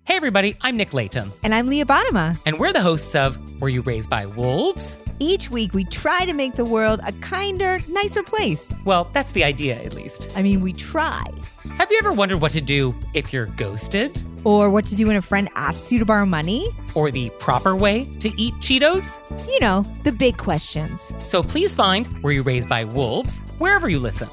Hey everybody, I'm Nick Layton. And I'm Leah Bottima. And we're the hosts of Were You Raised by Wolves? Each week we try to make the world a kinder, nicer place. Well, that's the idea, at least. I mean, we try. Have you ever wondered what to do if you're ghosted? Or what to do when a friend asks you to borrow money? Or the proper way to eat Cheetos? You know, the big questions. So please find Were You Raised by Wolves wherever you listen.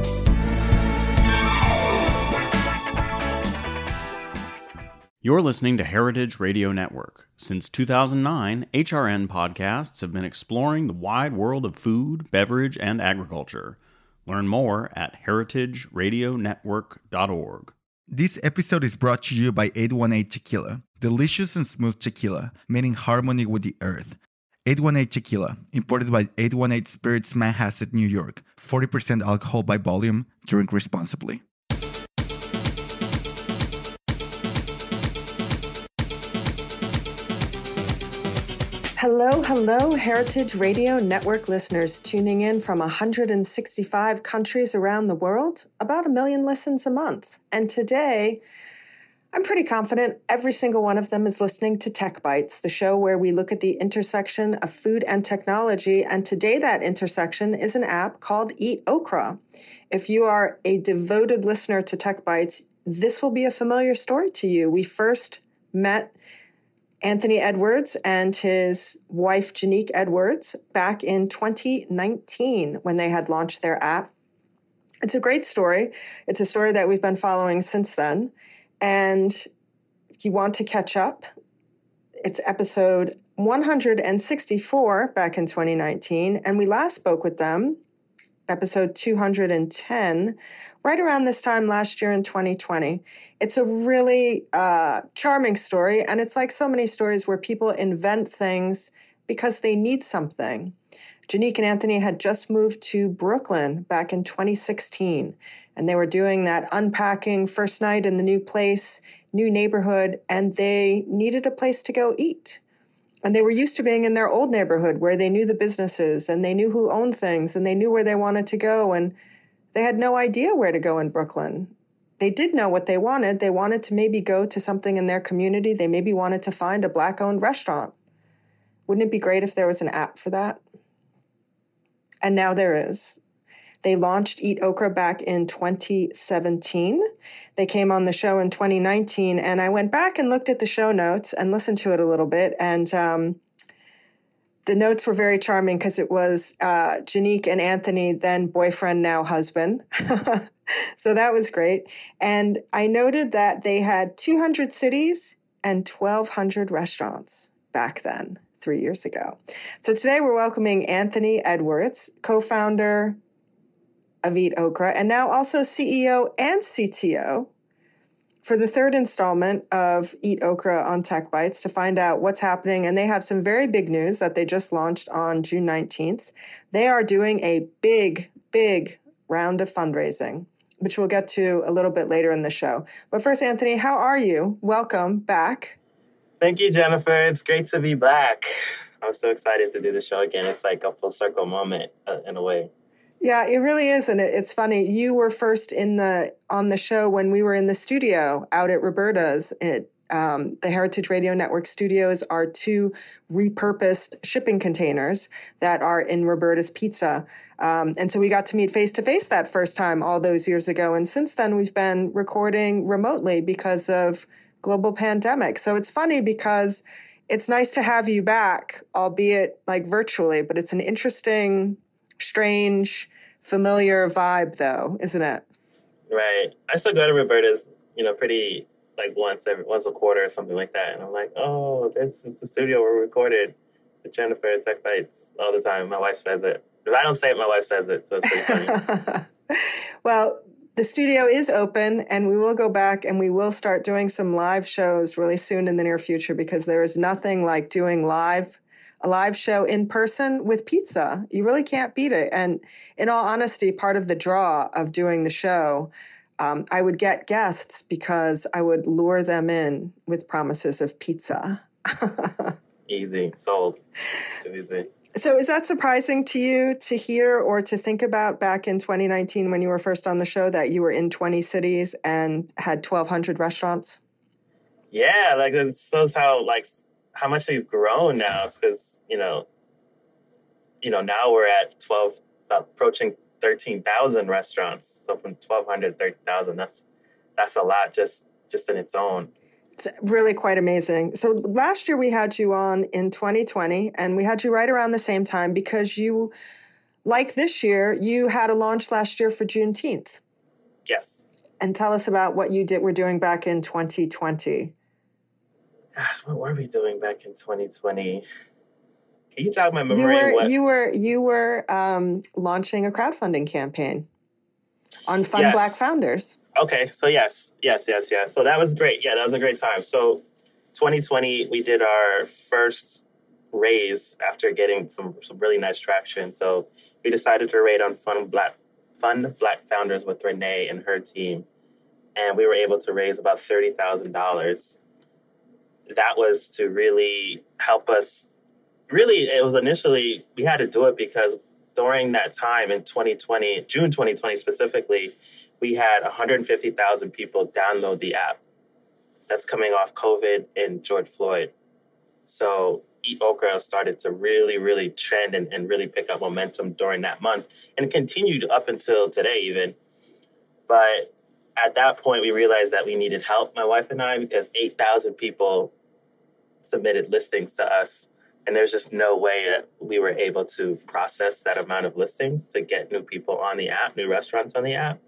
You're listening to Heritage Radio Network. Since 2009, HRN podcasts have been exploring the wide world of food, beverage, and agriculture. Learn more at heritageradionetwork.org. This episode is brought to you by 818 Tequila. Delicious and smooth tequila, made in harmony with the earth. 818 Tequila, imported by 818 Spirits Manhasset, New York. 40% alcohol by volume. Drink responsibly. Hello, Heritage Radio Network listeners tuning in from 165 countries around the world, about 1 million listens a month. And today, I'm pretty confident every single one of them is listening to Tech Bites, the show where we look at the intersection of food and technology. And today that intersection is an app called Eat Okra. If you are a devoted listener to Tech Bites, this will be a familiar story to you. We first met Anthony Edwards and his wife, Janique Edwards, back in 2019 when they had launched their app. It's a great story. It's a story that we've been following since then. And if you want to catch up, it's episode 164 back in 2019. And we last spoke with them, episode 210, right around this time last year in 2020. It's a really charming story, and it's like so many stories where people invent things because they need something. Janique and Anthony had just moved to Brooklyn back in 2016, and they were doing that unpacking first night in the new place, new neighborhood, and they needed a place to go eat. And they were used to being in their old neighborhood where they knew the businesses, and they knew who owned things, and they knew where they wanted to go, and they had no idea where to go in Brooklyn. They did know what they wanted. They wanted to maybe go to something in their community. They maybe wanted to find a Black-owned restaurant. Wouldn't it be great if there was an app for that? And now there is. They launched Eat Okra back in 2017. They came on the show in 2019, and I went back and looked at the show notes and listened to it a little bit, and the notes were very charming because it was Janique and Anthony, then boyfriend, now husband. So that was great. And I noted that they had 200 cities and 1,200 restaurants back then, 3 years ago. So today we're welcoming Anthony Edwards, co-founder of Eat Okra, and now also CEO and CTO for the third installment of Eat Okra on Tech Bites to find out what's happening. And they have some very big news that they just launched on June 19th. They are doing a big round of fundraising, which we'll get to a little bit later in the show. But first, Anthony, how are you? Welcome back. Thank you, Jennifer. It's great to be back. I'm so excited to do the show again. It's like a full circle moment in a way. Yeah, it really is. And it's funny. You were first on the show when we were in the studio out at Roberta's. The Heritage Radio Network studios are 2 repurposed shipping containers that are in Roberta's Pizza. And so we got to meet face to face that first time all those years ago. And since then, we've been recording remotely because of global pandemic. So it's funny because it's nice to have you back, albeit like virtually, but it's an interesting, strange, familiar vibe though, isn't it? Right. I still go to Roberta's, pretty like once a quarter or something like that. And I'm like, oh, this is the studio where we recorded with Jennifer at Tech Bites all the time. My wife says it. If I don't say it, my wife says it. So it's pretty funny. Well, the studio is open, and we will go back and we will start doing some live shows really soon in the near future, because there is nothing like doing a live show in person with pizza. You really can't beat it. And in all honesty, part of the draw of doing the show, I would get guests because I would lure them in with promises of pizza. Easy. Sold. It's too easy. So is that surprising to you to hear or to think about back in 2019 when you were first on the show that you were in 20 cities and had 1,200 restaurants? Yeah, like it shows how much we've grown now. Because now we're at 12, approaching 13,000 restaurants. So from 1,200 30,000, that's a lot just in its own. It's really quite amazing. So last year we had you on in 2020, and we had you right around the same time because you, like this year, you had a launch last year for Juneteenth. Yes. And tell us about what you were doing back in 2020. Gosh, what were we doing back in 2020? Can you jog my memory? You were launching a crowdfunding campaign on Fund Black Founders. Okay, so yes. So that was great. Yeah, that was a great time. So 2020, we did our first raise after getting some really nice traction. So we decided to raid on Fund Black Founders with Renee and her team, and we were able to raise about $30,000. That was to really help us. Really, it was initially, we had to do it because during that time in 2020, June 2020 specifically, we had 150,000 people download the app. That's coming off COVID and George Floyd. So Eat Okra started to really, really trend and really pick up momentum during that month and continued up until today even. But at that point, we realized that we needed help, my wife and I, because 8,000 people submitted listings to us. And there's just no way that we were able to process that amount of listings to get new people on the app, new restaurants on the app.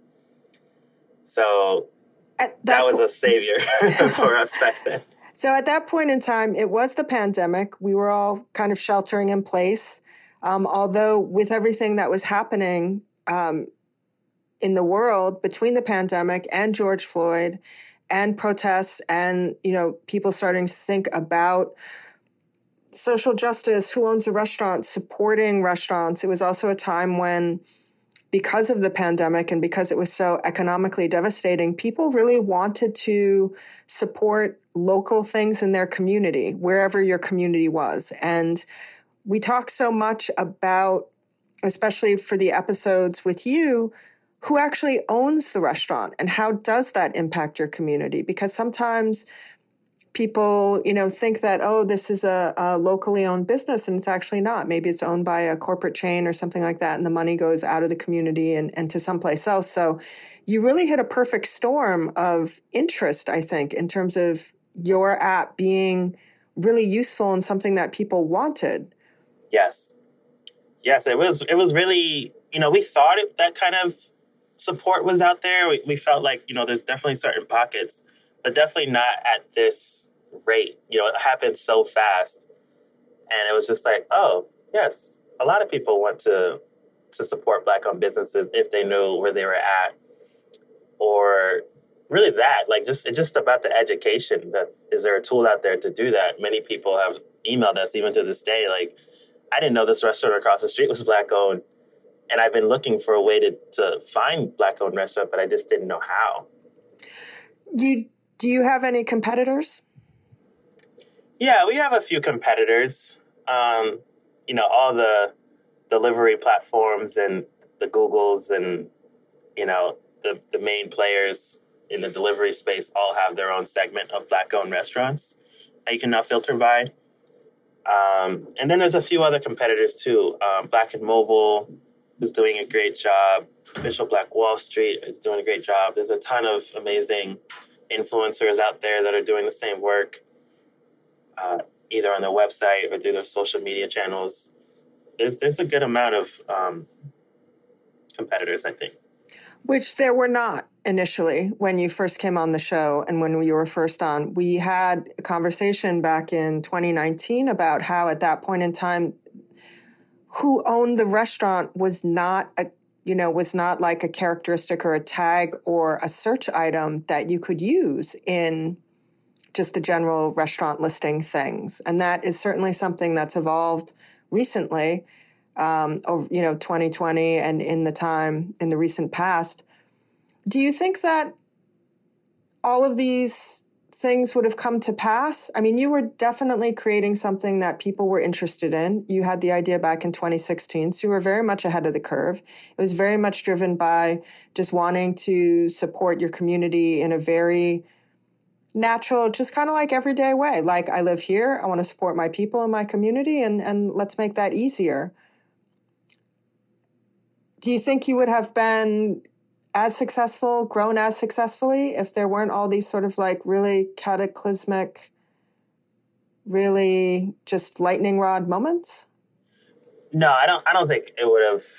So that was a savior for us back then. So at that point in time, it was the pandemic. We were all kind of sheltering in place. Although with everything that was happening in the world between the pandemic and George Floyd and protests and, people starting to think about social justice, who owns a restaurant, supporting restaurants. It was also a time when, because of the pandemic and because it was so economically devastating, people really wanted to support local things in their community, wherever your community was. And we talk so much about, especially for the episodes with you, who actually owns the restaurant and how does that impact your community? Because sometimes people, think that, this is a locally owned business, and it's actually not. Maybe it's owned by a corporate chain or something like that, and the money goes out of the community and to someplace else. So you really hit a perfect storm of interest, I think, in terms of your app being really useful and something that people wanted. Yes, it was really, we thought that kind of support was out there. We felt like, there's definitely certain pockets, but definitely not at this rate. It happened so fast. And it was just like, oh, yes, a lot of people want to support Black-owned businesses if they knew where they were at. Or really that, it's just about the education. That is there a tool out there to do that? Many people have emailed us even to this day, like, I didn't know this restaurant across the street was Black-owned. And I've been looking for a way to find Black-owned restaurant, but I just didn't know how. Do you have any competitors? Yeah, we have a few competitors. All the delivery platforms and the Googles and, the main players in the delivery space all have their own segment of Black-owned restaurants that you can now filter by. And then there's a few other competitors too. Black and Mobile, who's doing a great job. Official Black Wall Street is doing a great job. There's a ton of amazing influencers out there that are doing the same work, either on their website or through their social media channels. There's a good amount of competitors, I think. Which there were not initially when you first came on the show and when you were first on. We had a conversation back in 2019 about how at that point in time, who owned the restaurant was not like a characteristic or a tag or a search item that you could use in just the general restaurant listing things. And that is certainly something that's evolved recently, over 2020 and in the recent past. Do you think that all of these things would have come to pass? I mean, you were definitely creating something that people were interested in. You had the idea back in 2016, so you were very much ahead of the curve. It was very much driven by just wanting to support your community in a very natural, just kind of like everyday way. Like, I live here, I want to support my people and my community, and let's make that easier. Do you think you would have been as successful, grown as successfully, if there weren't all these sort of like really cataclysmic, really just lightning rod moments? No, I don't think it would have.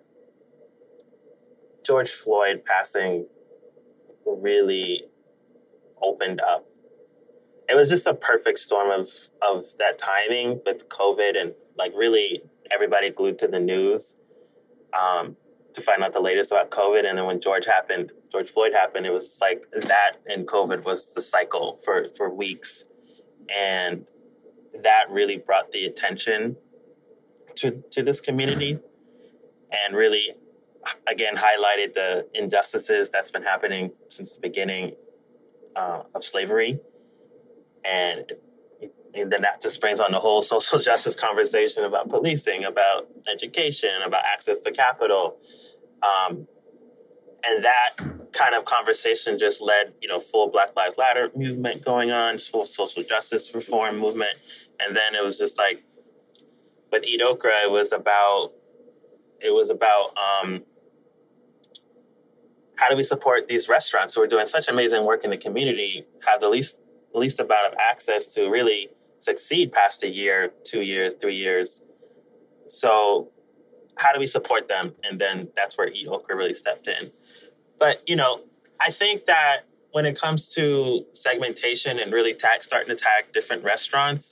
George Floyd passing really opened up. It was just a perfect storm of that timing with COVID and like really everybody glued to the news to find out the latest about COVID. And then when George Floyd happened, it was like that and COVID was the cycle for weeks. And that really brought the attention to this community and really, again, highlighted the injustices that's been happening since the beginning of slavery. And then that just brings on the whole social justice conversation about policing, about education, about access to capital. And that kind of conversation just led, full Black Lives Matter movement going on, full social justice reform movement. And then it was just like, with Eat Okra, it was about how do we support these restaurants who are doing such amazing work in the community, have the least amount of access to really succeed past a year, 2 years, 3 years. So how do we support them? And then that's where Eat Okra really stepped in. But, I think that when it comes to segmentation and really starting to tag different restaurants,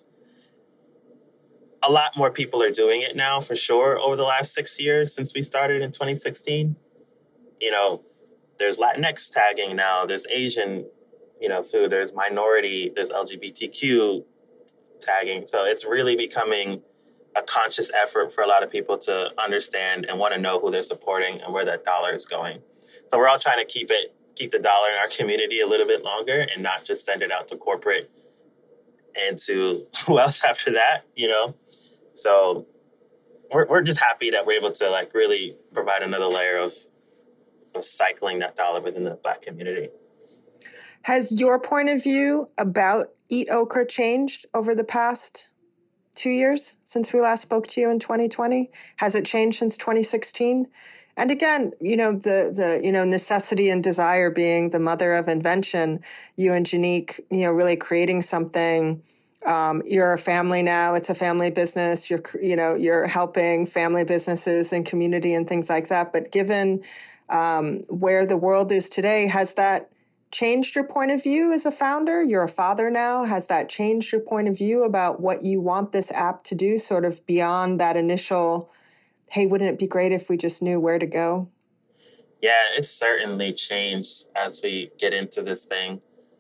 a lot more people are doing it now, for sure, over the last 6 years since we started in 2016. There's Latinx tagging now, there's Asian, food, there's minority, there's LGBTQ tagging. So it's really becoming a conscious effort for a lot of people to understand and want to know who they're supporting and where that dollar is going. So we're all trying to keep the dollar in our community a little bit longer and not just send it out to corporate and to who else after that, So we're just happy that we're able to like really provide another layer of cycling that dollar within the Black community. Has your point of view about Eat Okra changed over the past 2 years since we last spoke to you in 2020? Has it changed since 2016? And again, the necessity and desire being the mother of invention, you and Janique, really creating something. You're a family now. It's a family business. You're helping family businesses and community and things like that. But given where the world is today, has that changed your point of view as a founder? You're a father now. Has that changed your point of view about what you want this app to do, sort of beyond that initial, hey, wouldn't it be great if we just knew where to go? Yeah, it's certainly changed as we get into this thing.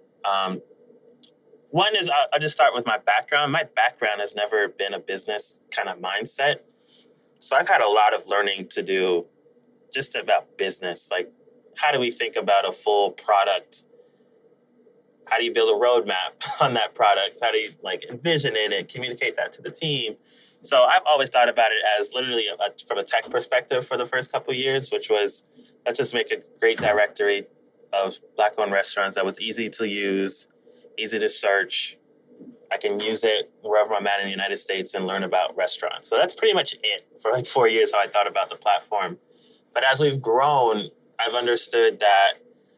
One is, I'll just start with my background. My background has never been a business kind of mindset. So I've had a lot of learning to do just about business. Like, how do we think about a full product? How do you build a roadmap on that product? How do you envision it and communicate that to the team? So I've always thought about it as literally from a tech perspective for the first couple of years, which was, let's just make a great directory of Black-owned restaurants that was easy to use, easy to search. I can use it wherever I'm at in the United States and learn about restaurants. So that's pretty much it for 4 years, how I thought about the platform. But as we've grown, I've understood that,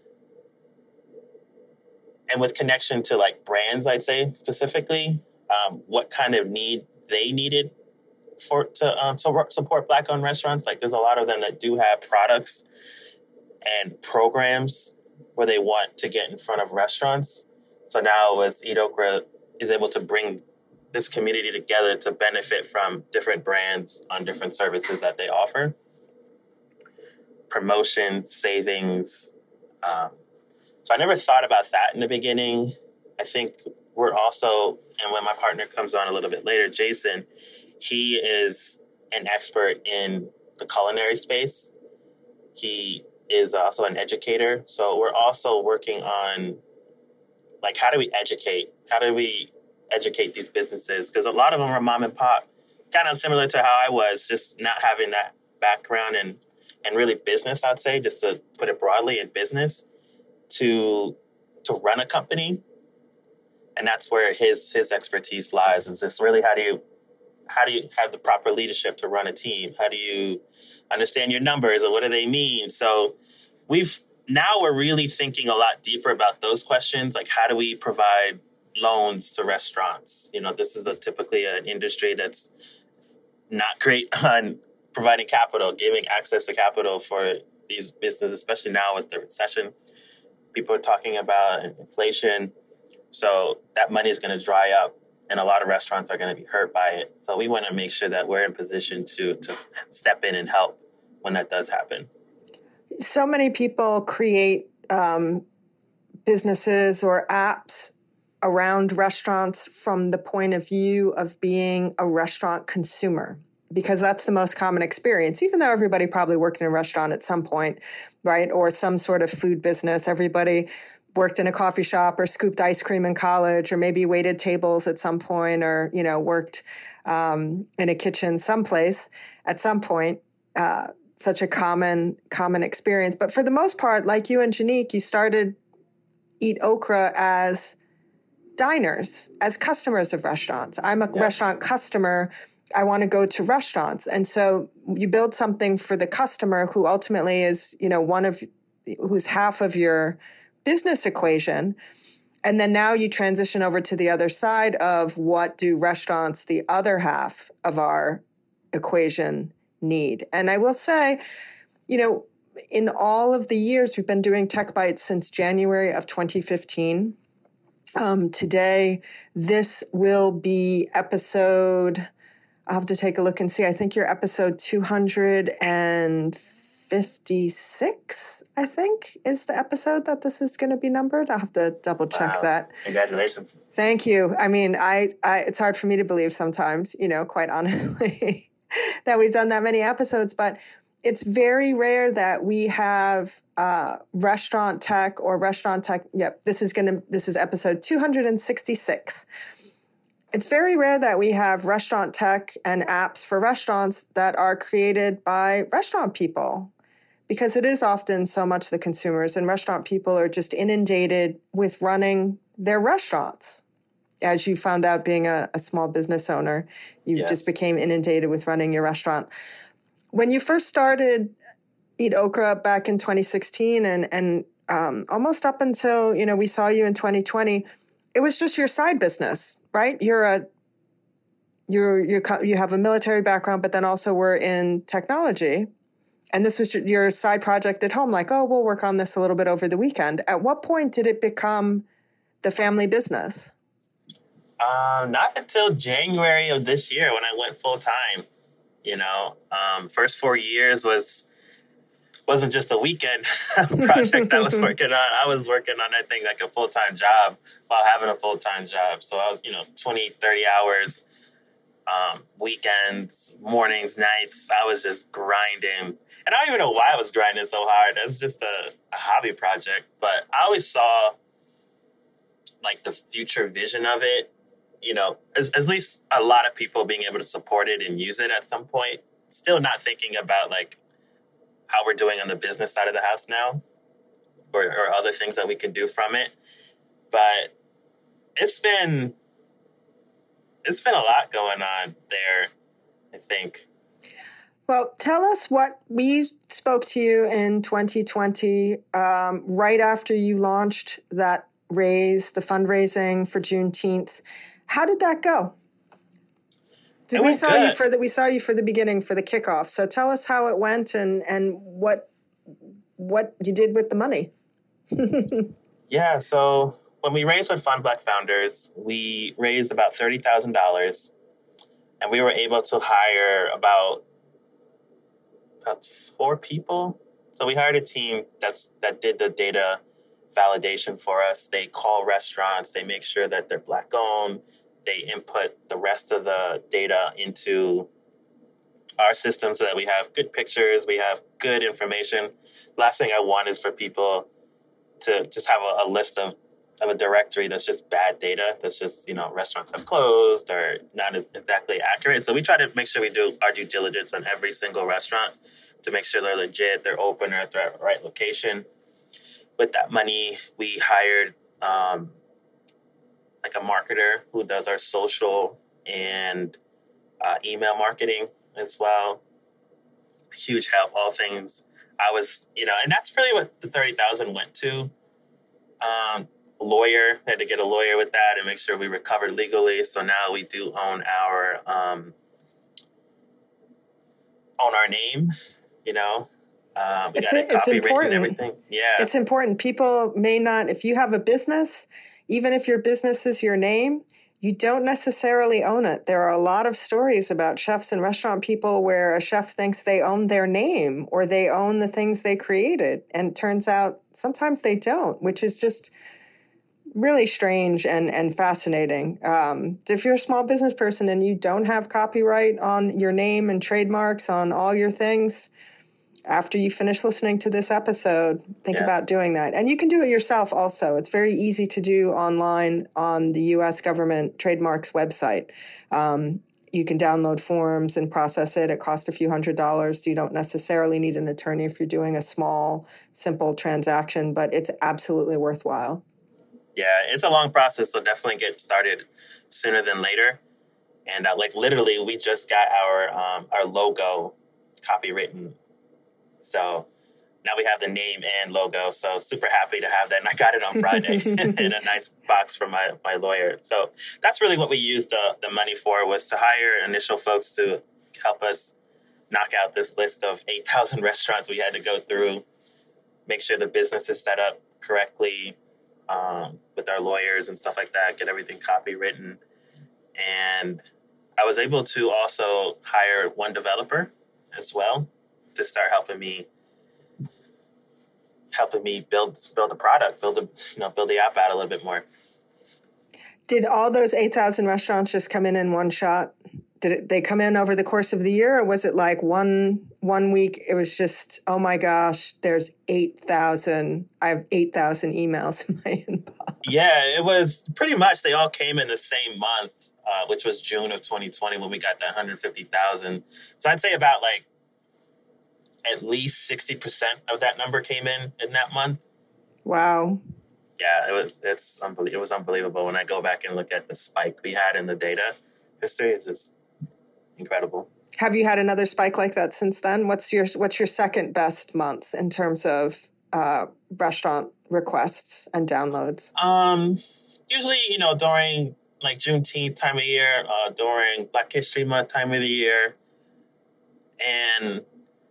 and with connection to brands, I'd say specifically, what kind of need they needed to support Black-owned restaurants. There's a lot of them that do have products and programs where they want to get in front of restaurants. So now as Eat Okra is able to bring this community together to benefit from different brands on different services that they offer. Promotion, savings. So I never thought about that in the beginning. I think we're also, and when my partner comes on a little bit later, Jason, he is an expert in the culinary space. He is also an educator. So we're also working on how do we educate? How do we educate these businesses? Because a lot of them are mom and pop, kind of similar to how I was, just not having that background and really business, I'd say, just to put it broadly, in business, to run a company And that's where his expertise lies, is just really how do you have the proper leadership to run a team? How do you understand your numbers and what do they mean? So we're really thinking a lot deeper about those questions. Like, how do we provide loans to restaurants? This is typically an industry that's not great on providing capital, giving access to capital for these businesses, especially now with the recession. People are talking about inflation. So that money is going to dry up, and a lot of restaurants are going to be hurt by it. So we want to make sure that we're in position to step in and help when that does happen. So many people create businesses or apps around restaurants from the point of view of being a restaurant consumer, because that's the most common experience, even though everybody probably worked in a restaurant at some point, right? Or some sort of food business. Everybody worked in a coffee shop or scooped ice cream in college, or maybe waited tables at some point, or, worked in a kitchen someplace at some point. Such a common experience. But for the most part, like you and Janique, you started Eat Okra as diners, as customers of restaurants. I'm a restaurant customer. I want to go to restaurants. And so you build something for the customer, who ultimately is, who's half of your business equation. And then now you transition over to the other side of, what do restaurants, the other half of our equation, need? And I will say, in all of the years, we've been doing Tech Bites since January of 2015. Today, this will be episode, I'll have to take a look and see. I think you're episode 256, I think, is the episode that this is going to be numbered. I'll have to double check that. Congratulations. Thank you. I mean, I it's hard for me to believe sometimes, quite honestly, that we've done that many episodes, but it's very rare that we have restaurant tech or restaurant tech. Yep, this is episode 266. It's very rare that we have restaurant tech and apps for restaurants that are created by restaurant people, because it is often so much the consumers, and restaurant people are just inundated with running their restaurants. As you found out, being a small business owner, you just became inundated with running your restaurant. When you first started Eat Okra back in 2016 and almost up until, we saw you in 2020, it was just your side business, right? You have a military background, but then also were in technology. And this was your side project at home, like, oh, we'll work on this a little bit over the weekend. At what point did it become the family business? Not until January of this year, when I went full time. First 4 years wasn't just a weekend project I was working on. I was working on that thing like a full-time job while having a full-time job. So I was, 20, 30 hours, weekends, mornings, nights. I was just grinding. And I don't even know why I was grinding so hard. It was just a hobby project. But I always saw like the future vision of it. At least a lot of people being able to support it and use it at some point. Still not thinking about like how we're doing on the business side of the house now, or other things that we can do from it. But it's been a lot going on there, I think. Well, tell us we spoke to you in 2020, right after you launched that the fundraising for Juneteenth. How did that go? We saw you for the beginning, for the kickoff. So tell us how it went and what you did with the money. Yeah, so when we raised with Fund Black Founders, we raised about $30,000, and we were able to hire about 4 people. So we hired a team that did the data validation for us. They call restaurants, they make sure that they're Black owned, they input the rest of the data into our system so that we have good pictures, we have good information. Last thing I want is for people to just have a list of a directory that's just bad data, that's just, restaurants have closed or not exactly accurate. So we try to make sure we do our due diligence on every single restaurant to make sure they're legit, they're open, or at the right location. With that money, we hired like a marketer who does our social and email marketing as well. Huge help, all things. I was, and that's really what the 30,000 went to. Lawyer, had to get a lawyer with that and make sure we recovered legally. So now we do own our name, we got it copywritten and everything. Yeah. It's important. People may not, if you have a business, even if your business is your name, you don't necessarily own it. There are a lot of stories about chefs and restaurant people where a chef thinks they own their name or they own the things they created. And it turns out sometimes they don't, which is just really strange and fascinating. If you're a small business person and you don't have copyright on your name and trademarks on all your things, after you finish listening to this episode, think about doing that. And you can do it yourself also. It's very easy to do online on the U.S. government trademarks website. You can download forms and process it. It costs a few $100s. You don't necessarily need an attorney if you're doing a small, simple transaction, but it's absolutely worthwhile. Yeah, it's a long process, so definitely get started sooner than later. And literally, we just got our logo copywritten. So now we have the name and logo. So super happy to have that. And I got it on Friday in a nice box from my lawyer. So that's really what we used the money for, was to hire initial folks to help us knock out this list of 8,000 restaurants we had to go through, make sure the business is set up correctly with our lawyers and stuff like that, get everything copywritten. And I was able to also hire one developer as well to start helping me build the product, build the app out a little bit more. Did all those 8,000 restaurants just come in one shot? Did they come in over the course of the year, or was it like one week? It was just, oh my gosh, there's 8,000. I have 8,000 emails in my inbox. Yeah, it was pretty much. They all came in the same month, which was June of 2020 when we got that 150,000. So I'd say about at least 60% of that number came in that month. Wow. Yeah, it was unbelievable. When I go back and look at the spike we had in the data history, it's just incredible. Have you had another spike like that since then? What's your second best month in terms of restaurant requests and downloads? Usually, during Juneteenth time of year, during Black History Month time of the year, and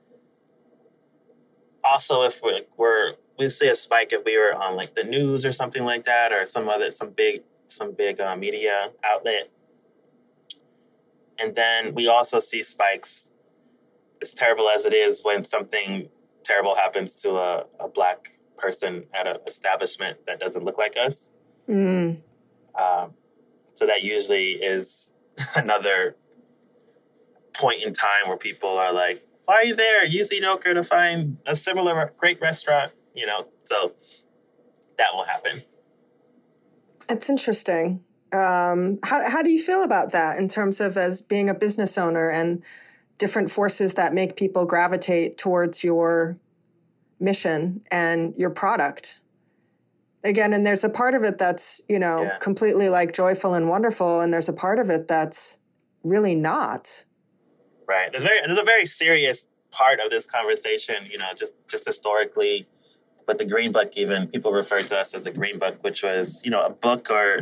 also if we see a spike if we were on the news or something like that, or some big media outlet. And then we also see spikes, as terrible as it is, when something terrible happens to a Black person at an establishment that doesn't look like us. Mm. So that usually is another point in time where people are like, why are you there? Use Eat Ochre to find a similar great restaurant, so that will happen. That's interesting. How do you feel about that in terms of as being a business owner and different forces that make people gravitate towards your mission and your product? Again, and there's a part of it that's, completely joyful and wonderful, and there's a part of it that's really not. Right. There's a very serious part of this conversation, just historically. But the Green Book, even people refer to us as a Green Book, which was, a book or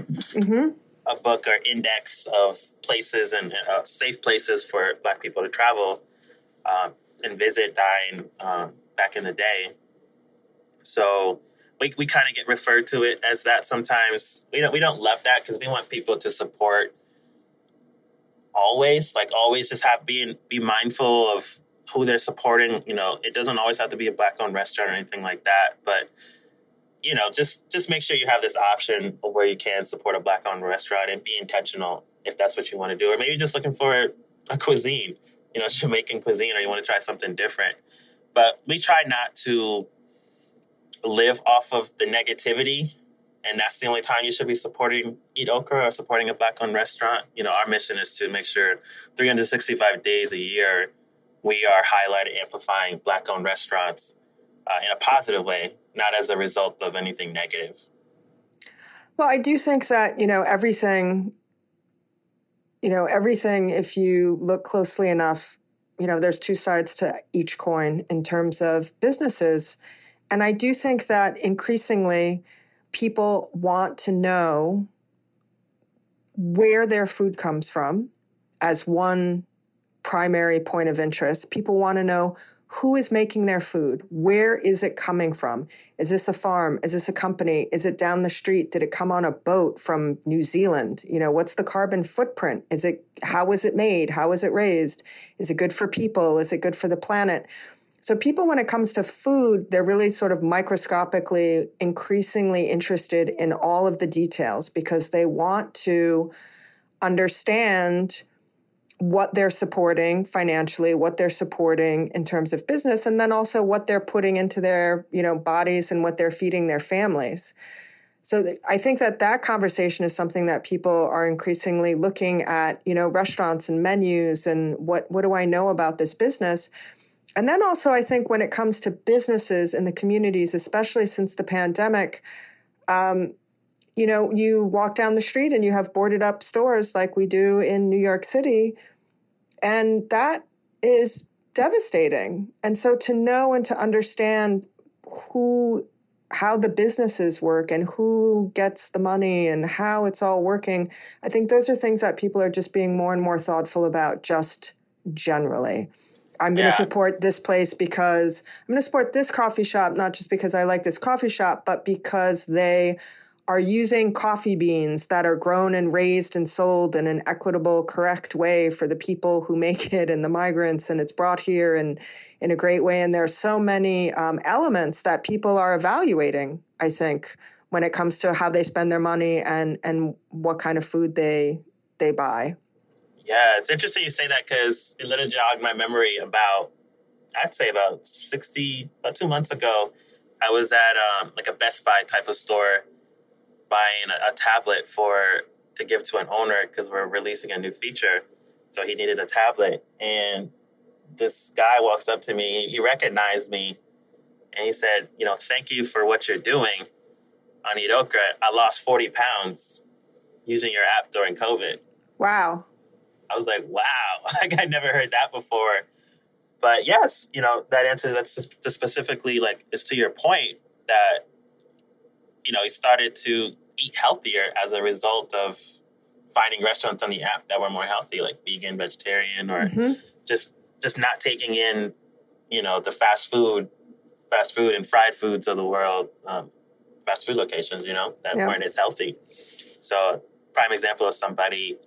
index of places and safe places for Black people to travel and visit, dine back in the day. So we kind of get referred to it as that sometimes. We don't love that because we want people to support always just be mindful of who they're supporting. It doesn't always have to be a Black-owned restaurant or anything like that, but just make sure you have this option of where you can support a Black-owned restaurant and be intentional if that's what you want to do, or maybe just looking for a cuisine, Jamaican cuisine, or you want to try something different. But we try not to live off of the negativity, and that's the only time you should be supporting Eat Ochre or supporting a Black-owned restaurant. Our mission is to make sure 365 days a year we are highlighting, amplifying Black-owned restaurants in a positive way, not as a result of anything negative. Well, I do think that, everything, if you look closely enough, there's two sides to each coin in terms of businesses. And I do think that increasingly people want to know where their food comes from as one primary point of interest. People want to know who is making their food. Where is it coming from? Is this a farm? Is this a company? Is it down the street? Did it come on a boat from New Zealand? What's the carbon footprint? How was it made? How was it raised? Is it good for people? Is it good for the planet? So people, when it comes to food, they're really sort of microscopically, increasingly interested in all of the details because they want to understand what they're supporting financially, what they're supporting in terms of business, and then also what they're putting into their, bodies and what they're feeding their families. So I think that conversation is something that people are increasingly looking at, restaurants and menus and what do I know about this business? And then also I think when it comes to businesses in the communities, especially since the pandemic, you walk down the street and you have boarded up stores like we do in New York City, and that is devastating. And so to know and to understand how the businesses work and who gets the money and how it's all working, I think those are things that people are just being more and more thoughtful about just generally. I'm going to support this place because I'm going to support this coffee shop, not just because I like this coffee shop, but because they are using coffee beans that are grown and raised and sold in an equitable, correct way for the people who make it and the migrants, and it's brought here and in a great way. And there are so many elements that people are evaluating, I think, when it comes to how they spend their money and what kind of food they buy. Yeah, it's interesting you say that because it literally jogged my memory about 2 months ago. I was at like a Best Buy type of store buying a tablet to give to an owner because we're releasing a new feature. So he needed a tablet. And this guy walks up to me, he recognized me, and he said, thank you for what you're doing on Iroka. I lost 40 pounds using your app during COVID. Wow. I was like, wow, like I never heard that before. But yes, that answer, that's just specifically is to your point that, he started to eat healthier as a result of finding restaurants on the app that were more healthy, like vegan, vegetarian, or just not taking in, the fast food and fried foods of the world, fast food locations, that weren't as healthy. So prime example of somebody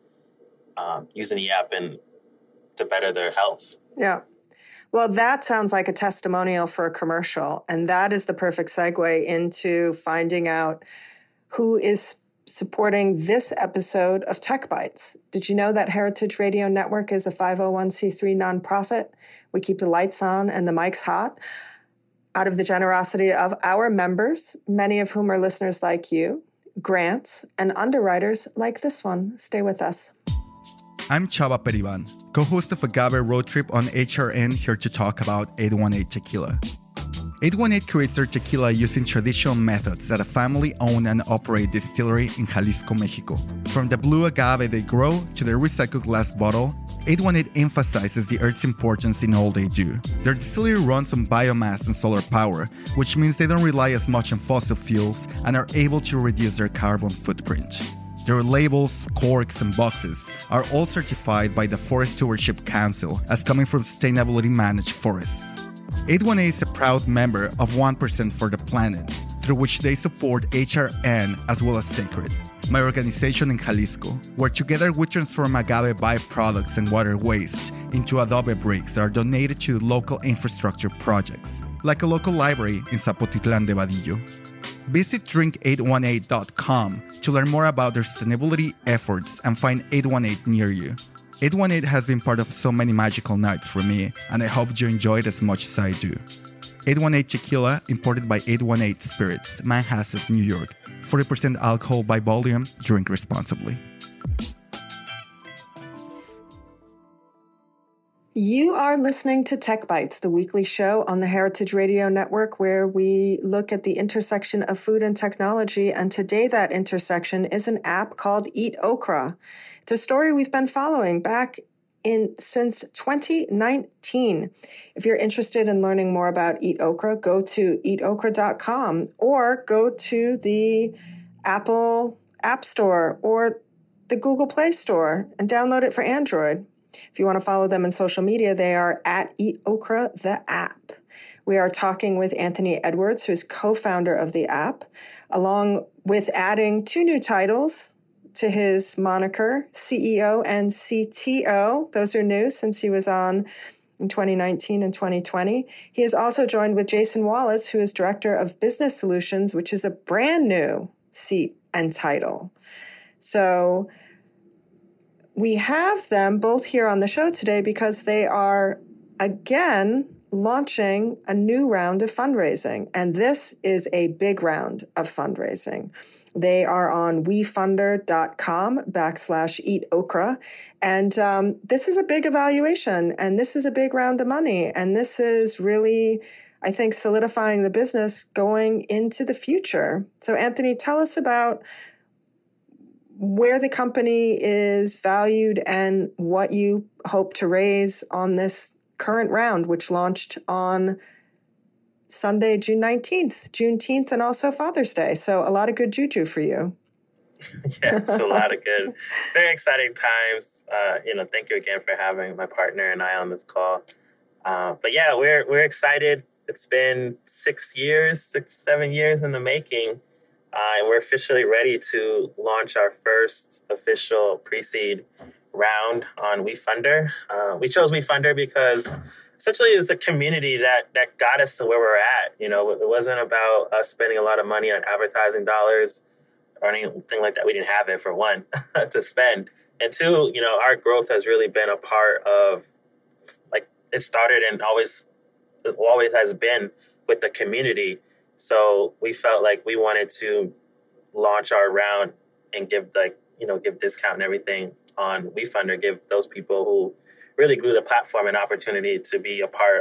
using the app to better their health. Yeah. Well, that sounds like a testimonial for a commercial. And that is the perfect segue into finding out who is supporting this episode of Tech Bites. Did you know that Heritage Radio Network is a 501c3 nonprofit? We keep the lights on and the mics hot out of the generosity of our members, many of whom are listeners like you, grants, and underwriters like this one. Stay with us. I'm Chava Periban, co-host of Agave Road Trip on HRN, here to talk about 818 Tequila. 818 creates their tequila using traditional methods at a family-owned and operated distillery in Jalisco, Mexico. From the blue agave they grow to their recycled glass bottle, 818 emphasizes the earth's importance in all they do. Their distillery runs on biomass and solar power, which means they don't rely as much on fossil fuels and are able to reduce their carbon footprint. Their labels, corks, and boxes are all certified by the Forest Stewardship Council as coming from sustainably managed forests. 818 is a proud member of 1% for the Planet, through which they support HRN as well as Sacred, my organization in Jalisco, where together we transform agave byproducts and water waste into adobe bricks that are donated to local infrastructure projects, like a local library in Zapotitlan de Vadillo. Visit drink818.com to learn more about their sustainability efforts and find 818 near you. 818 has been part of so many magical nights for me, and I hope you enjoy it as much as I do. 818 Tequila, imported by 818 Spirits, Manhasset, New York. 40% alcohol by volume. Drink responsibly. You are listening to Tech Bites, the weekly show on the Heritage Radio Network, where we look at the intersection of food and technology. And today that intersection is an app called Eat Okra. It's a story we've been following since 2019. If you're interested in learning more about Eat Okra, go to eatokra.com or go to the Apple App Store or the Google Play Store and download it for Android. If you want to follow them in social media, they are at Eat Okra, the app. We are talking with Anthony Edwards, who is co-founder of the app, along with adding 2 new titles to his moniker, CEO and CTO. Those are new since he was on in 2019 and 2020. He is also joined with Jason Wallace, who is Director of Business Solutions, which is a brand new seat and title. So we have them both here on the show today because they are, again, launching a new round of fundraising. And this is a big round of fundraising. They are on wefunder.com/eatokra. And this is a big evaluation, and this is a big round of money. And this is really, I think, solidifying the business going into the future. So, Anthony, tell us about where the company is valued and what you hope to raise on this current round, which launched on Sunday, June 19th, Juneteenth, and also Father's Day. So a lot of good juju for you. Yes, a lot of good, very exciting times. Thank you again for having my partner and I on this call. But yeah, we're excited. It's been 6, 7 years in the making. And we're officially ready to launch our first official pre-seed round on WeFunder. We chose WeFunder because essentially it's a community that got us to where we're at. It wasn't about us spending a lot of money on advertising dollars or anything like that. We didn't have it, for one, to spend. And 2, our growth has really been a part of, it started and always has been with the community. So we felt like we wanted to launch our round and give discount and everything on WeFunder, give those people who really grew the platform an opportunity to be a part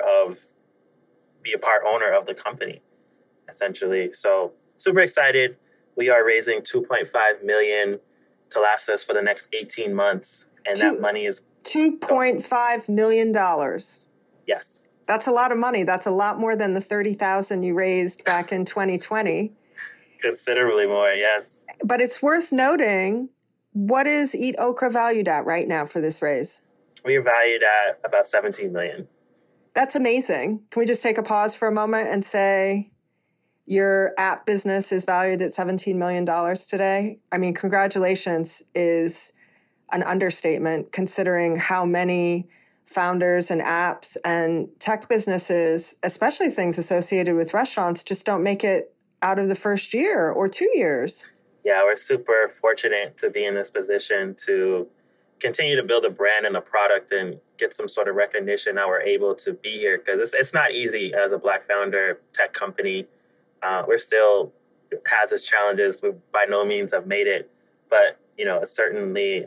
owner of the company, essentially. So super excited. We are raising $2.5 million to last us for the next 18 months. And that money is $2.5 million. Yes. That's a lot of money. That's a lot more than the $30,000 you raised back in 2020. Considerably more, yes. But it's worth noting, what is Eat Okra valued at right now for this raise? We're valued at about $17 million. That's amazing. Can we just take a pause for a moment and say your app business is valued at $17 million today? I mean, congratulations is an understatement considering how many founders and apps and tech businesses, especially things associated with restaurants, just don't make it out of the first year or 2 years. Yeah, we're super fortunate to be in this position to continue to build a brand and a product and get some sort of recognition. Now we're able to be here because it's not easy as a Black founder tech company. We're still has its challenges. We by no means have made it, but certainly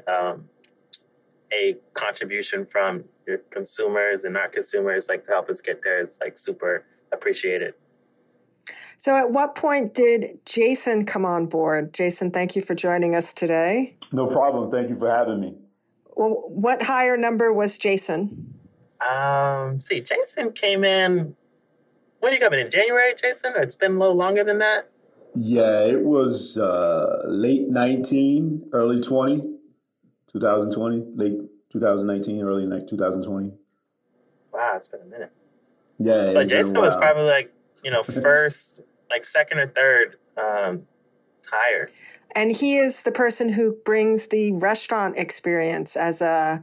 a contribution from your consumers and our consumers to help us get there is super appreciated. So at what point did Jason come on board? Jason, thank you for joining us today. No problem. Thank you for having me. Well, what higher number was Jason? Jason came in, when did you come in January, Jason? Or it's been a little longer than that? Yeah, it was late 19, early 20. 2020, late 2019, early 2020. Wow, it's been a minute. Yeah. So Jason was probably first, second or third hire. And he is the person who brings the restaurant experience as a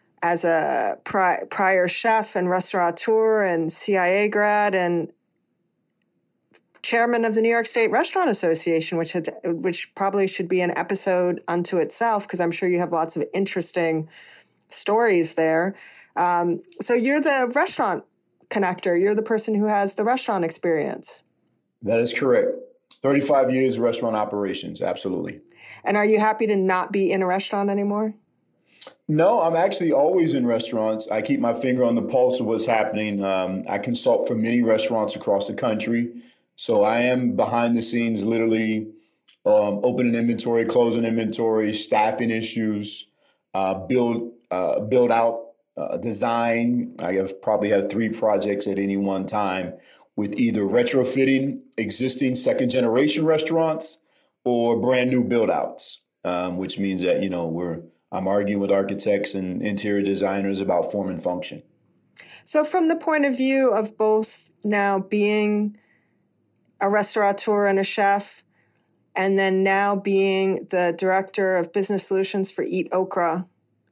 prior chef and restaurateur and CIA grad and chairman of the New York State Restaurant Association, which probably should be an episode unto itself, because I'm sure you have lots of interesting stories there. So you're the restaurant connector. You're the person who has the restaurant experience. That is correct. 35 years restaurant operations, absolutely. And are you happy to not be in a restaurant anymore? No, I'm actually always in restaurants. I keep my finger on the pulse of what's happening. I consult for many restaurants across the country. So I am behind the scenes, literally opening inventory, closing inventory, staffing issues, build out, design. I have probably had 3 projects at any one time with either retrofitting existing second generation restaurants or brand new build outs, which means that, I'm arguing with architects and interior designers about form and function. So from the point of view of both now being a restaurateur and a chef, and then now being the director of business solutions for Eat Okra,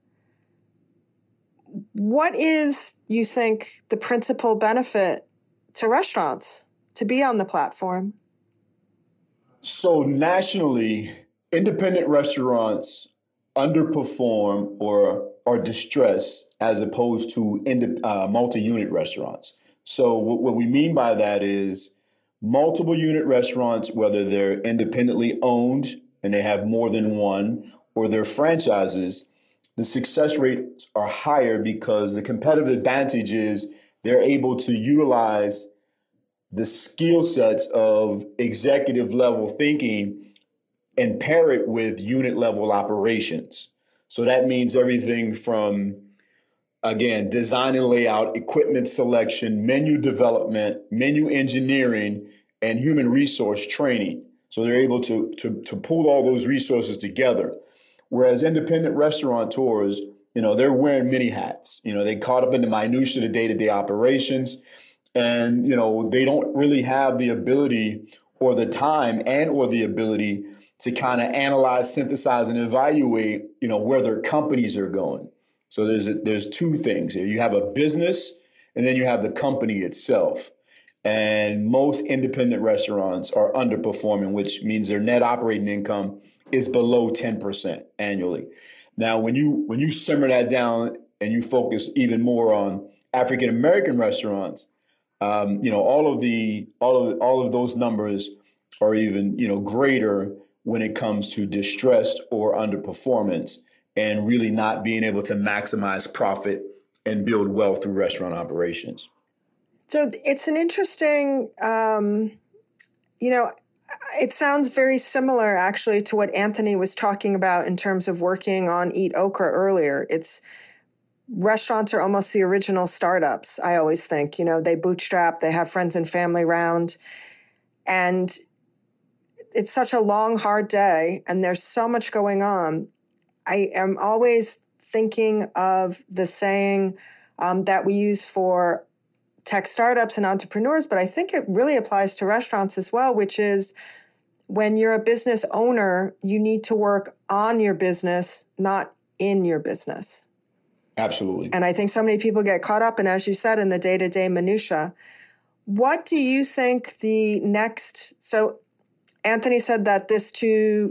what is, you think, the principal benefit to restaurants to be on the platform? So nationally, independent restaurants underperform or are distressed as opposed to multi-unit restaurants. So what we mean by that is multiple unit restaurants, whether they're independently owned and they have more than one, or they're franchises, the success rates are higher because the competitive advantage is they're able to utilize the skill sets of executive level thinking and pair it with unit level operations. So that means everything from, again, design and layout, equipment selection, menu development, menu engineering, and human resource training. So they're able to pull all those resources together. Whereas independent restaurateurs, they're wearing many hats. They caught up in the minutia of day-to-day operations, and, they don't really have the ability or the time and or the ability to kind of analyze, synthesize, and evaluate, where their companies are going. So there's 2 things here. You have a business, and then you have the company itself. And most independent restaurants are underperforming, which means their net operating income is below 10% annually. Now, when you simmer that down and you focus even more on African American restaurants, all of those numbers are even greater when it comes to distressed or underperformance and really not being able to maximize profit and build wealth through restaurant operations. So it's an interesting, it sounds very similar actually to what Anthony was talking about in terms of working on Eat Okra earlier. Restaurants are almost the original startups, I always think. They bootstrap, they have friends and family around, and it's such a long, hard day, and there's so much going on. I am always thinking of the saying that we use for tech startups and entrepreneurs, but I think it really applies to restaurants as well, which is when you're a business owner, you need to work on your business, not in your business. Absolutely. And I think so many people get caught up in, as you said, in the day-to-day minutia. What do you think the next... So Anthony said that this to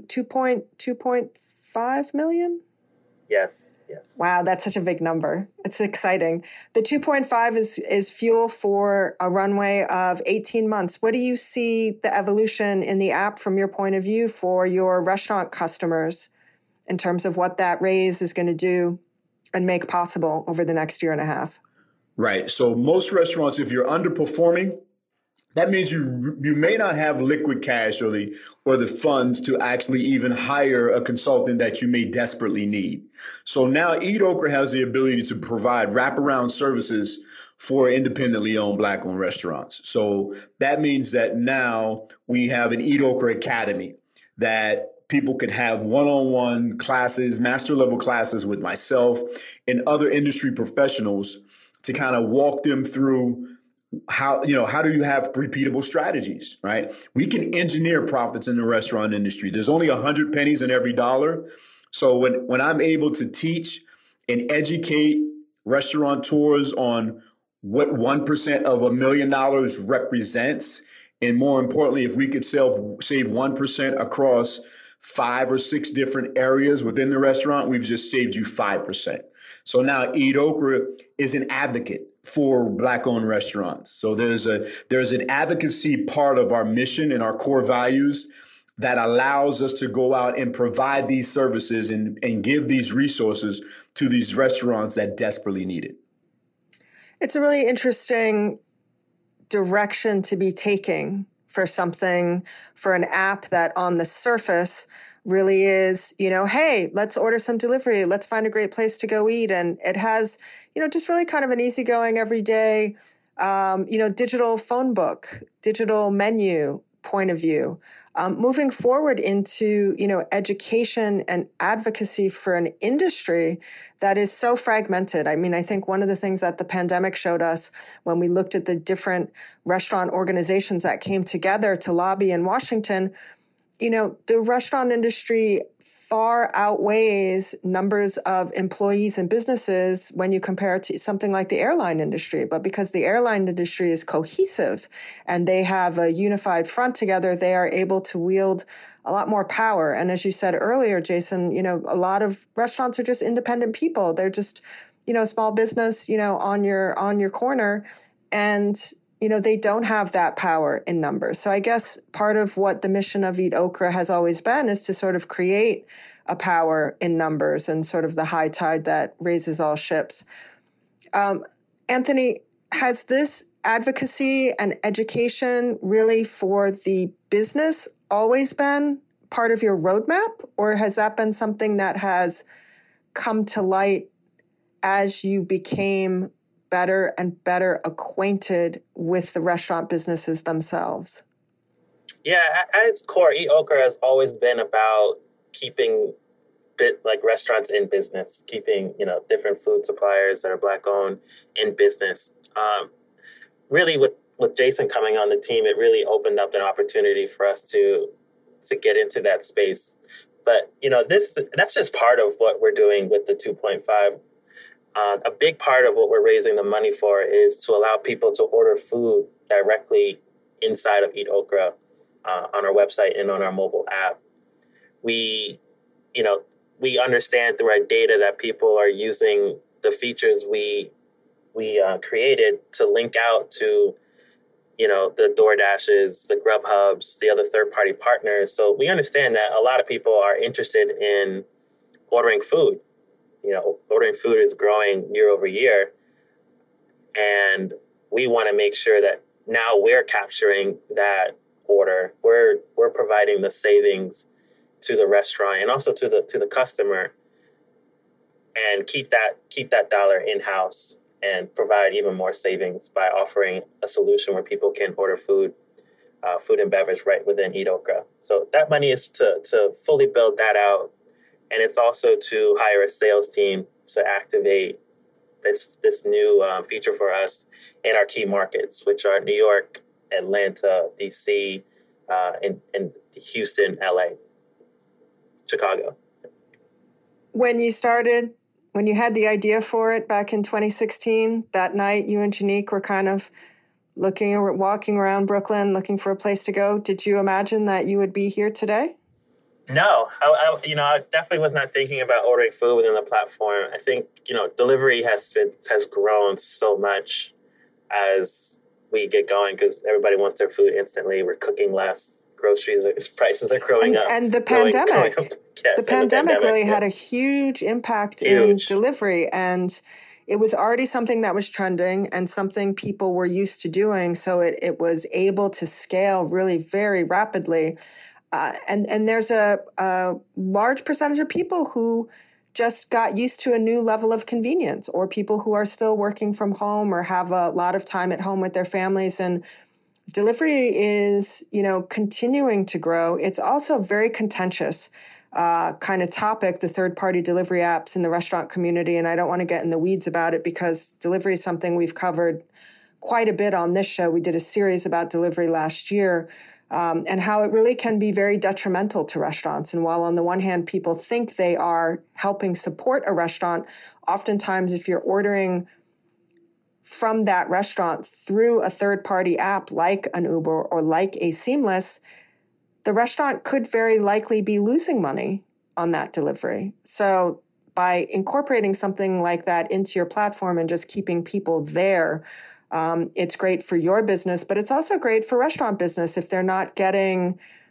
2.5 million? Yes. Wow, that's such a big number. It's exciting. The 2.5 is fuel for a runway of 18 months. What do you see the evolution in the app from your point of view for your restaurant customers in terms of what that raise is going to do and make possible over the next year and a half? Right. So most restaurants, if you're underperforming, that means you may not have liquid cash or the funds to actually even hire a consultant that you may desperately need. So now Eat Okra has the ability to provide wraparound services for independently owned Black-owned restaurants. So that means that now we have an Eat Okra Academy that people could have one-on-one classes, master level classes with myself and other industry professionals to kind of walk them through how do you have repeatable strategies, right? We can engineer profits in the restaurant industry. There's only 100 pennies in every dollar. So when I'm able to teach and educate restaurateurs on what 1% of $1 million represents, and more importantly, if we could save 1% across 5 or 6 different areas within the restaurant, we've just saved you 5%. So now Eat Okra is an advocate for Black-owned restaurants. So there's an advocacy part of our mission and our core values that allows us to go out and provide these services and give these resources to these restaurants that desperately need it. It's a really interesting direction to be taking for something, for an app that on the surface really is, hey, let's order some delivery. Let's find a great place to go eat. And it has, just really kind of an easygoing everyday, digital phone book, digital menu point of view. Moving forward into, education and advocacy for an industry that is so fragmented. I mean, I think one of the things that the pandemic showed us when we looked at the different restaurant organizations that came together to lobby in Washington, the restaurant industry far outweighs numbers of employees and businesses when you compare it to something like the airline industry. But because the airline industry is cohesive and they have a unified front together, they are able to wield a lot more power. And as you said earlier, Jason, a lot of restaurants are just independent people. They're just, small business, on your corner. And they don't have that power in numbers. So I guess part of what the mission of Eat Okra has always been is to sort of create a power in numbers and sort of the high tide that raises all ships. Anthony, has this advocacy and education really for the business always been part of your roadmap, or has that been something that has come to light as you became better and better acquainted with the restaurant businesses themselves? Yeah, at its core, Eat Okra has always been about keeping restaurants in business, keeping different food suppliers that are Black owned in business. Really, with Jason coming on the team, it really opened up an opportunity for us to get into that space. But that's just part of what we're doing with the 2.5. A big part of what we're raising the money for is to allow people to order food directly inside of Eat Okra on our website and on our mobile app. We understand through our data that people are using the features we created to link out to, the DoorDashes, the Grubhubs, the other third-party partners. So we understand that a lot of people are interested in ordering food. Ordering food is growing year over year. And we want to make sure that now we're capturing that order. We're providing the savings to the restaurant and also to the customer, and keep that dollar in-house and provide even more savings by offering a solution where people can order food and beverage right within Eat Okra. So that money is to fully build that out. And it's also to hire a sales team to activate this new feature for us in our key markets, which are New York, Atlanta, DC, and Houston, LA, Chicago. When you had the idea for it back in 2016, that night you and Janique were kind of walking around Brooklyn looking for a place to go. Did you imagine that you would be here today? No, I definitely was not thinking about ordering food within the platform. I think, delivery has grown so much as we get going because everybody wants their food instantly. We're cooking less. Prices are growing up. And the pandemic, the pandemic really had a huge impact in delivery. And it was already something that was trending and something people were used to doing. So it was able to scale really very rapidly. And there's a large percentage of people who just got used to a new level of convenience, or people who are still working from home or have a lot of time at home with their families. And delivery is, continuing to grow. It's also a very contentious kind of topic, the third-party delivery apps in the restaurant community. And I don't want to get in the weeds about it because delivery is something we've covered quite a bit on this show. We did a series about delivery last year. And how it really can be very detrimental to restaurants. And while on the one hand, people think they are helping support a restaurant, oftentimes if you're ordering from that restaurant through a third-party app like an Uber or like a Seamless, the restaurant could very likely be losing money on that delivery. So by incorporating something like that into your platform and just keeping people there, it's great for your business, but it's also great for restaurant business if they're not getting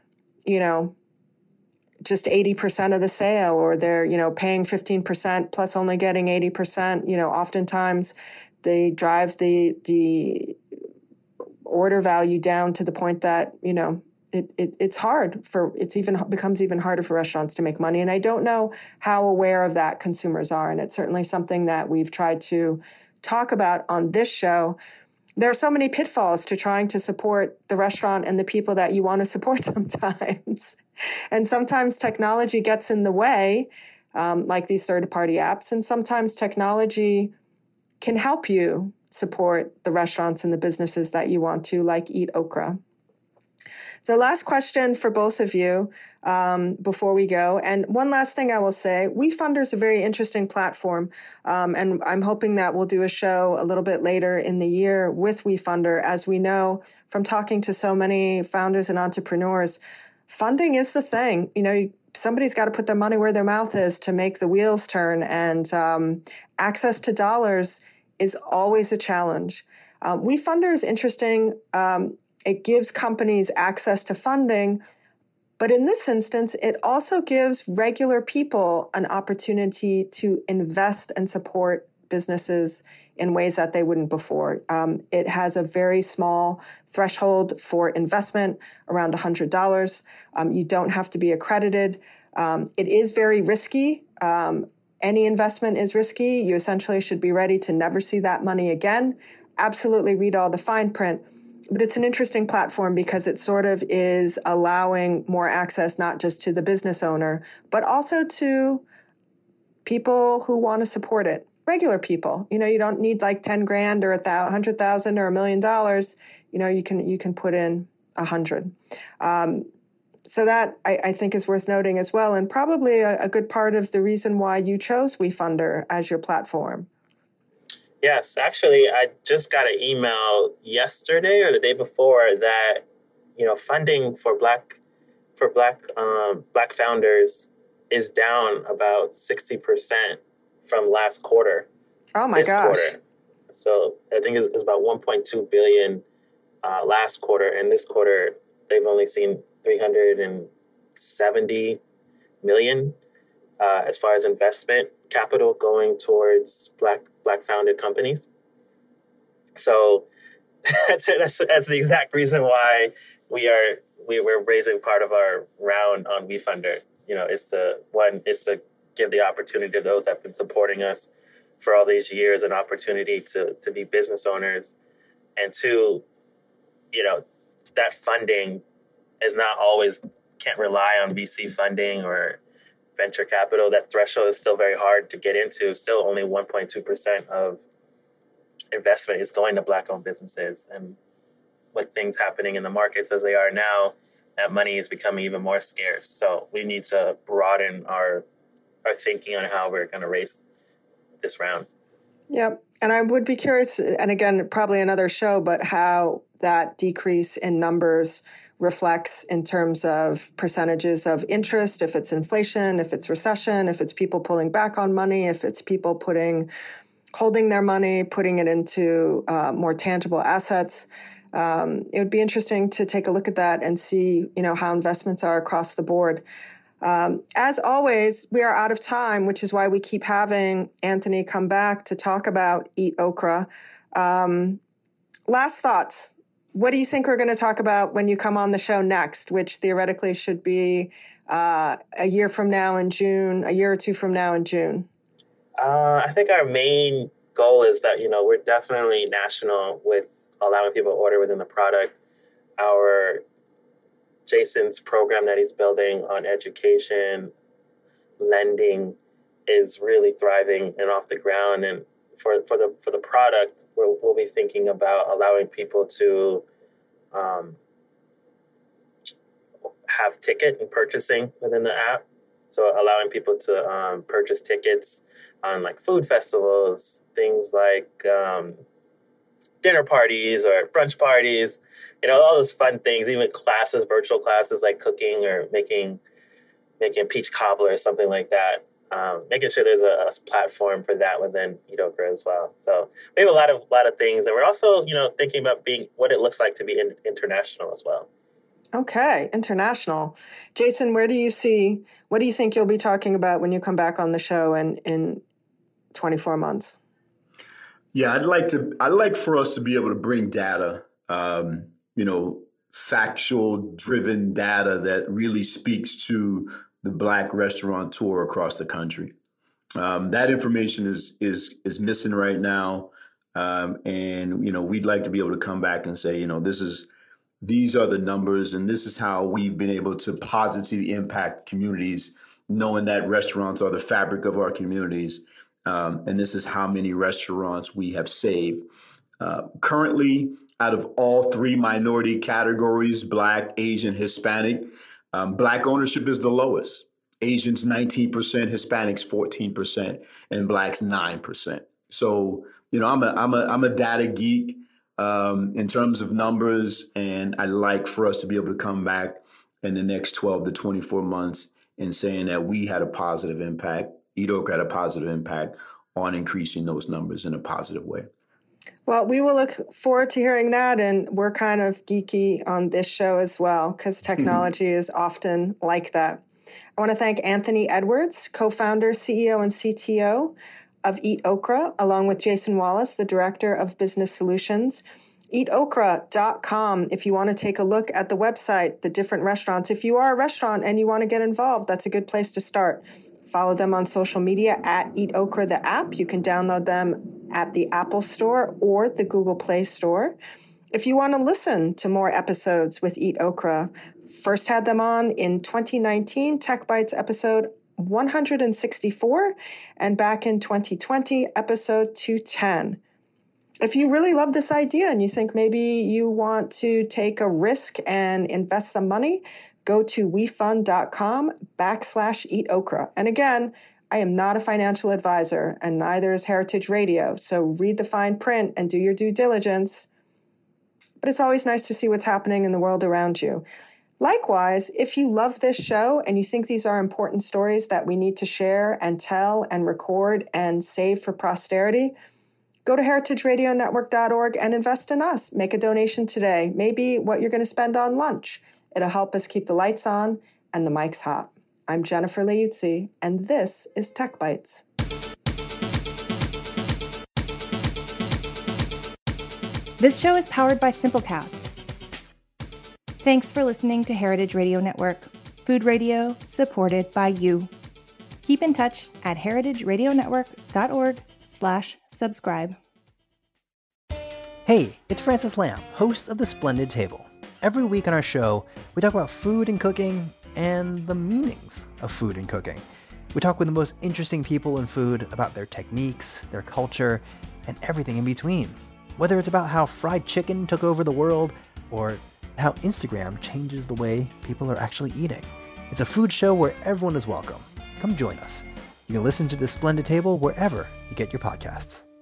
just 80% of the sale, or they're, paying 15% plus only getting 80%. Oftentimes they drive the order value down to the point that, it's hard becomes even harder for restaurants to make money. And I don't know how aware of that consumers are. And it's certainly something that we've tried to talk about on this show. There are so many pitfalls to trying to support the restaurant and the people that you want to support sometimes. And sometimes technology gets in the way, like these third-party apps. And sometimes technology can help you support the restaurants and the businesses that you want to, like Eat Okra. So last question for both of you before we go. And one last thing I will say, WeFunder is a very interesting platform. And I'm hoping that we'll do a show a little bit later in the year with WeFunder. As we know from talking to so many founders and entrepreneurs, funding is the thing. Somebody's got to put their money where their mouth is to make the wheels turn. And access to dollars is always a challenge. WeFunder is interesting. It gives companies access to funding, but in this instance, it also gives regular people an opportunity to invest and support businesses in ways that they wouldn't before. It has a very small threshold for investment, around $100. You don't have to be accredited. It is very risky. Any investment is risky. You essentially should be ready to never see that money again. Absolutely read all the fine print. But it's an interesting platform because it sort of is allowing more access, not just to the business owner, but also to people who want to support it. Regular people. You don't need like 10 grand or 100,000 or $1 million. You can put in 100. So that I think is worth noting as well, and probably a good part of the reason why you chose WeFunder as your platform. Yes, actually, I just got an email yesterday or the day before that, funding for Black founders is down about 60% from last quarter. Oh my gosh! Quarter. So I think it was about 1.2 billion last quarter, and this quarter they've only seen 370 million as far as investment capital going towards Black founded companies. So that's the exact reason why we're raising part of our round on WeFunder. Is to give the opportunity to those that have been supporting us for all these years an opportunity to be business owners, and two, that funding is not always, can't rely on VC funding or venture capital. That threshold is still very hard to get into. Still only 1.2% of investment is going to Black-owned businesses. And with things happening in the markets as they are now, that money is becoming even more scarce. So we need to broaden our thinking on how we're going to raise this round. Yep. And I would be curious, and again, probably another show, but how that decrease in numbers reflects in terms of percentages of interest, if it's inflation, if it's recession, if it's people pulling back on money, if it's people holding their money, putting it into more tangible assets. It would be interesting to take a look at that and see, how investments are across the board. As always, we are out of time, which is why we keep having Anthony come back to talk about Eat Okra. Last thoughts. What do you think we're going to talk about when you come on the show next, which theoretically should be a year from now in June, a year or two from now in June? I think our main goal is that, we're definitely national with allowing people to order within the product. Jason's program that he's building on education, lending is really thriving and off the ground. And for the product, we'll be thinking about allowing people to have ticket and purchasing within the app. So allowing people to purchase tickets on like food festivals, things like dinner parties or brunch parties, all those fun things, even classes, virtual classes like cooking or making peach cobbler or something like that. Making sure there's a platform for that within Eat Okra as well. So we have a lot of things, and we're also thinking about what it looks like to be international as well. Okay, international. Jason, what do you think you'll be talking about when you come back on the show in 24 months? Yeah, I'd like for us to be able to bring data, factual driven data that really speaks to the Black restaurateur across the country. That information is missing right now. And we'd like to be able to come back and say, these are the numbers, and this is how we've been able to positively impact communities, knowing that restaurants are the fabric of our communities. And this is how many restaurants we have saved. Currently, out of all three minority categories, Black, Asian, Hispanic, Black ownership is the lowest. Asians 19%, Hispanics 14%, and Blacks 9%. So, I'm a data geek in terms of numbers, and I like for us to be able to come back in the next 12 to 24 months and saying that we had a positive impact. Eat Okra had a positive impact on increasing those numbers in a positive way. Well, we will look forward to hearing that, and we're kind of geeky on this show as well because technology is often like that. I want to thank Anthony Edwards, co-founder, CEO, and CTO of Eat Okra, along with Jason Wallace, the Director of Business Solutions. EatOkra.com if you want to take a look at the website, the different restaurants. If you are a restaurant and you want to get involved, that's a good place to start. Follow them on social media at Eat Okra, the app. You can download them at the Apple Store or the Google Play Store. If you want to listen to more episodes with Eat Okra, first had them on in 2019, Tech Bites episode 164, and back in 2020, episode 210. If you really love this idea and you think maybe you want to take a risk and invest some money, go to wefund.com/Eat Okra. And again, I am not a financial advisor, and neither is Heritage Radio, so read the fine print and do your due diligence. But it's always nice to see what's happening in the world around you. Likewise, if you love this show and you think these are important stories that we need to share and tell and record and save for posterity, go to heritageradionetwork.org and invest in us. Make a donation today, maybe what you're going to spend on lunch. It'll help us keep the lights on and the mics hot. I'm Jennifer Leuzzi, and this is Tech Bites. This show is powered by Simplecast. Thanks for listening to Heritage Radio Network, food radio supported by you. Keep in touch at heritageradionetwork.org/subscribe. Hey, it's Francis Lamb, host of The Splendid Table. Every week on our show, we talk about food and cooking and the meanings of food and cooking. We talk with the most interesting people in food about their techniques, their culture, and everything in between. Whether it's about how fried chicken took over the world or how Instagram changes the way people are actually eating. It's a food show where everyone is welcome. Come join us. You can listen to The Splendid Table wherever you get your podcasts.